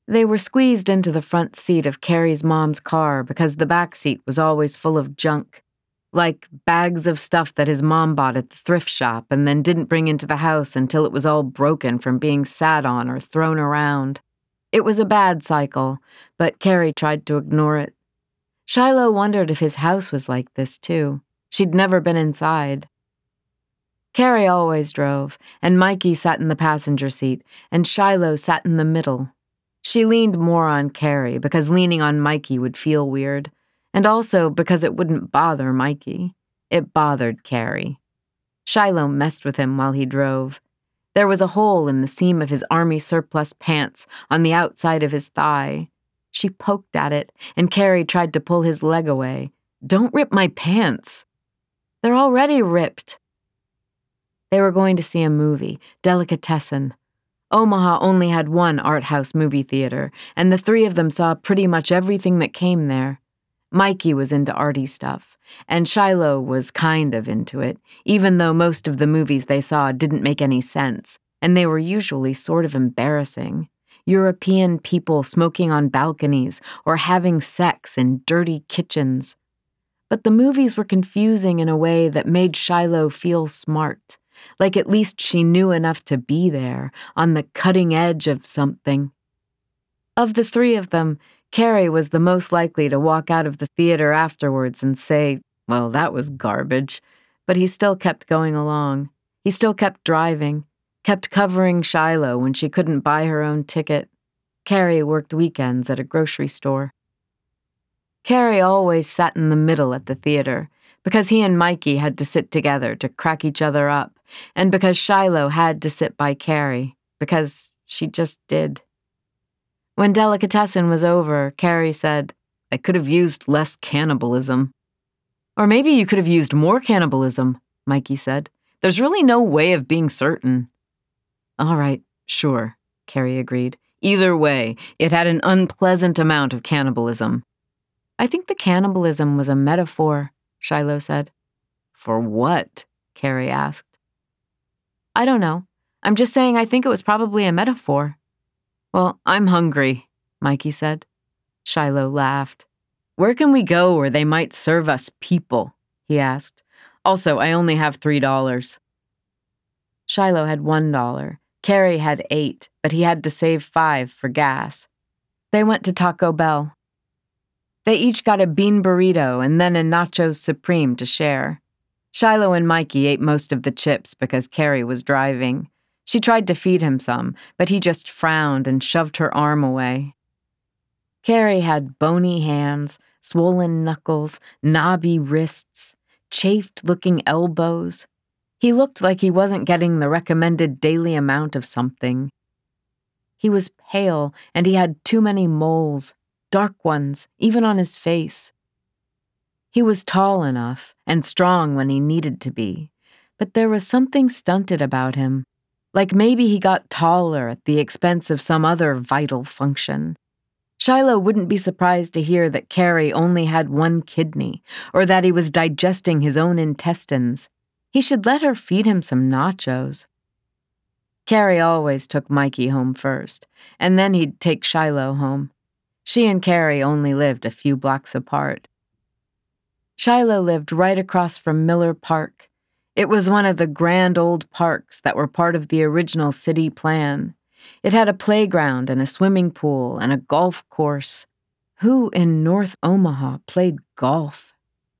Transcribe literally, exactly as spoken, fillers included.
They were squeezed into the front seat of Carrie's mom's car because the back seat was always full of junk, like bags of stuff that his mom bought at the thrift shop and then didn't bring into the house until it was all broken from being sat on or thrown around. It was a bad cycle, but Carrie tried to ignore it. Shiloh wondered if his house was like this, too. She'd never been inside. Carrie always drove, and Mikey sat in the passenger seat, and Shiloh sat in the middle. She leaned more on Carrie because leaning on Mikey would feel weird, and also because it wouldn't bother Mikey. It bothered Carrie. Shiloh messed with him while he drove. There was a hole in the seam of his army surplus pants on the outside of his thigh. She poked at it, and Carrie tried to pull his leg away. "Don't rip my pants." "They're already ripped." They were going to see a movie, Delicatessen. Omaha only had one art house movie theater, and the three of them saw pretty much everything that came there. Mikey was into arty stuff, and Shiloh was kind of into it, even though most of the movies they saw didn't make any sense, and they were usually sort of embarrassing. European people smoking on balconies or having sex in dirty kitchens. But the movies were confusing in a way that made Shiloh feel smart, like at least she knew enough to be there, on the cutting edge of something. Of the three of them, Carrie was the most likely to walk out of the theater afterwards and say, well, that was garbage, but he still kept going along. He still kept driving, kept covering Shiloh when she couldn't buy her own ticket. Carrie worked weekends at a grocery store. Carrie always sat in the middle at the theater, because he and Mikey had to sit together to crack each other up, and because Shiloh had to sit by Carrie, because she just did. When Delicatessen was over, Carrie said, "I could have used less cannibalism." "Or maybe you could have used more cannibalism," Mikey said. "There's really no way of being certain." "All right, sure," Carrie agreed. "Either way, it had an unpleasant amount of cannibalism." "I think the cannibalism was a metaphor," Shiloh said. "For what?" Carrie asked. "I don't know. I'm just saying I think it was probably a metaphor." "Well, I'm hungry," Mikey said. Shiloh laughed. "Where can we go where they might serve us people?" he asked. "Also, I only have three dollars." Shiloh had one dollar. Carrie had eight, but he had to save five for gas. They went to Taco Bell. They each got a bean burrito and then a nachos supreme to share. Shiloh and Mikey ate most of the chips because Carrie was driving. She tried to feed him some, but he just frowned and shoved her arm away. Carrie had bony hands, swollen knuckles, knobby wrists, chafed-looking elbows. He looked like he wasn't getting the recommended daily amount of something. He was pale, and he had too many moles, dark ones, even on his face. He was tall enough and strong when he needed to be, but there was something stunted about him, like maybe he got taller at the expense of some other vital function. Shiloh wouldn't be surprised to hear that Carrie only had one kidney, or that he was digesting his own intestines. He should let her feed him some nachos. Carrie always took Mikey home first, and then he'd take Shiloh home. She and Carrie only lived a few blocks apart. Shiloh lived right across from Miller Park. It was one of the grand old parks that were part of the original city plan. It had a playground and a swimming pool and a golf course. Who in North Omaha played golf?